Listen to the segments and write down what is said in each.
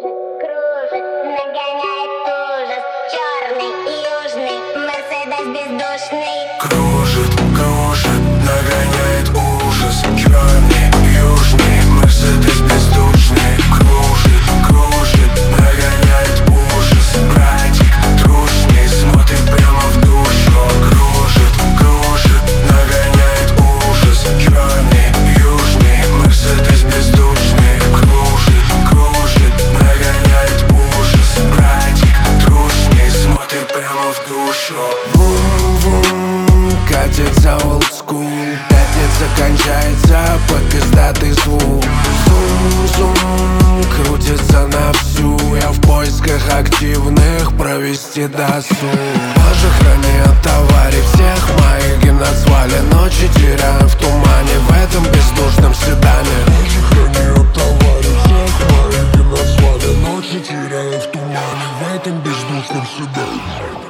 кружит, нагоняет ужас. Черный, южный, Мерседес бездушный. Кружит, кружит, нагоняет ужас. Черный, южный, Мерседес бездушный. Кружит, кружит, нагоняет ужас. Братик трушный смотрит прямо в душу. Кружит, кружит, нагоняет ужас. Черный, южный, Мерседес бездушный. Кружит, кружит, нагоняет ужас. Братик трушный смотрит прямо в душу. Вум-вум, катится олдскул. Пятница кончается под пиздатый звук. Зум-зум, крутится на всю. Я в поисках активных провести досуг. Боже, храни от аварий всех моих геноцвали. Ночи теряю в тумане в этом бездушном седане. Боже, храни от аварий всех моих геноцвали. Ночи теряю в тумане в этом бездушном седане.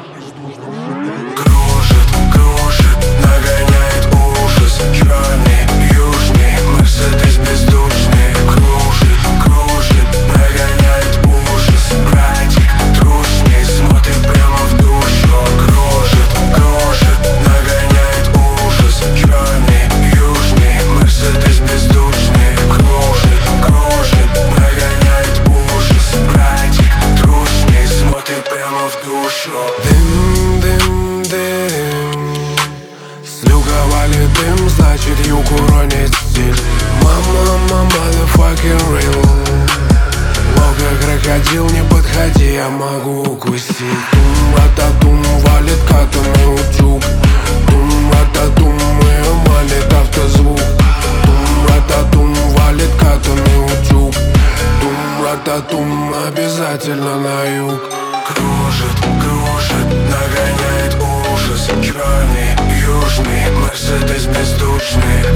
Кружит, кружит, нагоняет ужас. Черный, южный, Мерседес бездушный. Кружит, кружит, нагоняет ужас. Братик трушный смотрит прямо в душу. Кружит, кружит, нагоняет ужас. Черный, южный, Мерседес бездушный. Кружит, кружит, нагоняет ужас. Братик трушный смотрит прямо в душу. Слюговали дым, значит юг уронит стиль. Мама, motherfucking real. Лока крокодил, не подходи, я могу укусить. Тум-рататум, валит катанный утюг. Тум-рататум, ее малит автозвук. Тум-рататум, валит катанный утюг. Тум-рататум, обязательно на юг. Кружит, кружит, нагоняет ужас. Черный, южный, Мерседес бездушный.